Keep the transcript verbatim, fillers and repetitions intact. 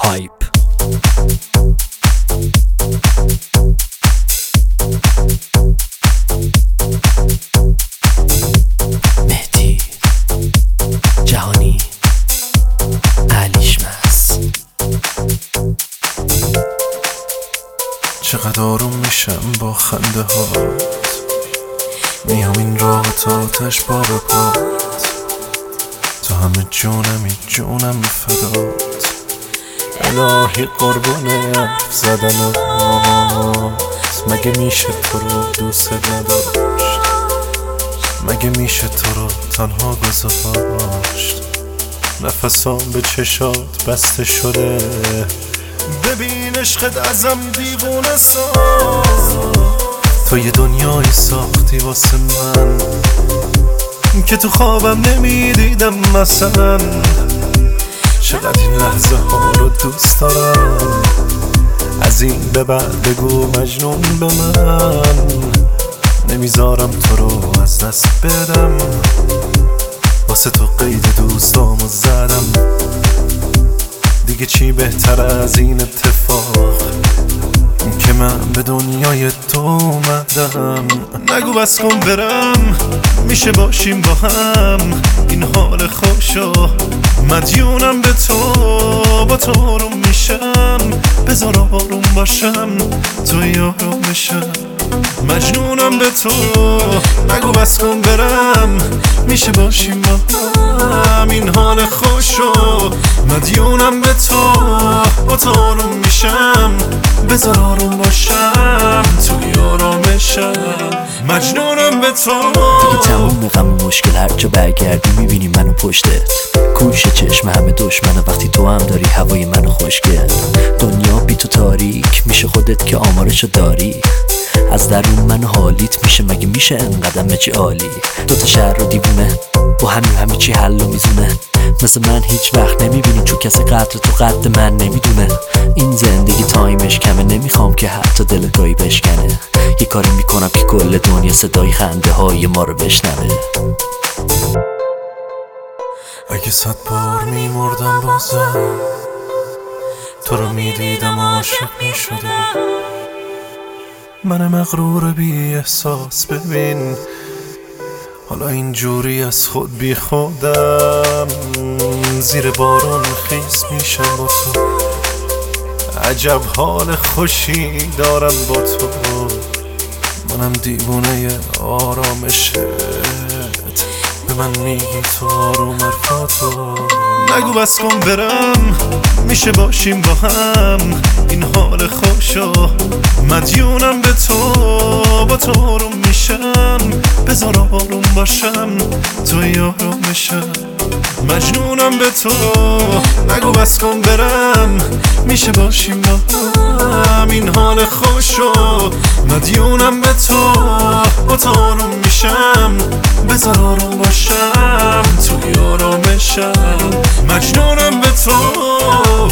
هایپ. مهدی جهانی علیش مس. چقدر آروم میشم با خنده هات، میام این راه تا آتش پا به پات، تو همه جونمی جونم فدات، الهی قربونه حرف زدنت. مگه میشه تو رو دوست نداشت؟ مگه میشه تو رو تنها گذاشت؟ نفسام به چشات بسته شده، ببین عشقت ازم دیوونه ساز. تو یه دنیایی ساختی واسه من که تو خوابم نمیدیدم مثلا. چقدر این لحظه ها رو دوست دارم، از این به بعد بگو مجنون به من. نمیذارم تو رو از دست بدم، واسه تو قید دوستامو زدم. دیگه چی بهتر از این اتفاق که من به دنیای تو اومدم. نگو بس کن برم، میشه باشیم با هم، این حال خوشو مدیونم به تو. با تو آروم میشم، بذار آروم باشم، تو یارم بشم، مجنونم به تو. نگو بس کن برم، میشه باشیم با هم، این حال خوشو مدیونم به تو. با تو آروم میشم، بذار آروم باشم، تو یارمشم، مجنونم به تو. دیگه تموم غم مشکل، هر جا برگردی میبینی منو پشتت. کوش چشم همه دشمنه وقتی تو هم داری هوای منو خوشگل. دنیا بی تو تاریک میشه، خودت که آمارشو داری. از درون من حالیت میشه، مگه میشه انقدر چی عالی. دوتا شهر رو دیوونه با همین همه چی حل و میزونه. مثل من هیچ وقت نمیبینی چون کسی قدر تو قد من نمیدونه. این زندگی تایمش کمه، نمیخوام که حتی دلگاهی بشکنه. یه کاری میکنم که کل دنیا صدای خنده های ما رو بشنوه. اگه صد بار میمردم بازم، تو رو میدیدم عاشق میشدم. من مغرور بی احساس ببین، حالا اینجوری از خود بی خودم. زیر بارون خیس میشم با تو، عجب حال خوشی دارم با تو. منم دیوونه آرامشت، به من میگی تو آروم حرفاتو. نگو بس کن برم، میشه باشیم با هم، این حال خوشو مدیونم به تو. با تو آروم میشم، بذار آروم باشم، تو یارمشم، مجنونم به تو. نگو بس کن برم، میشه باشیم با هم، این حال خوشو مدیونم به تو. با تو آروم میشم، بذار آروم باشم، تو یارمشم، مجنونم به تو.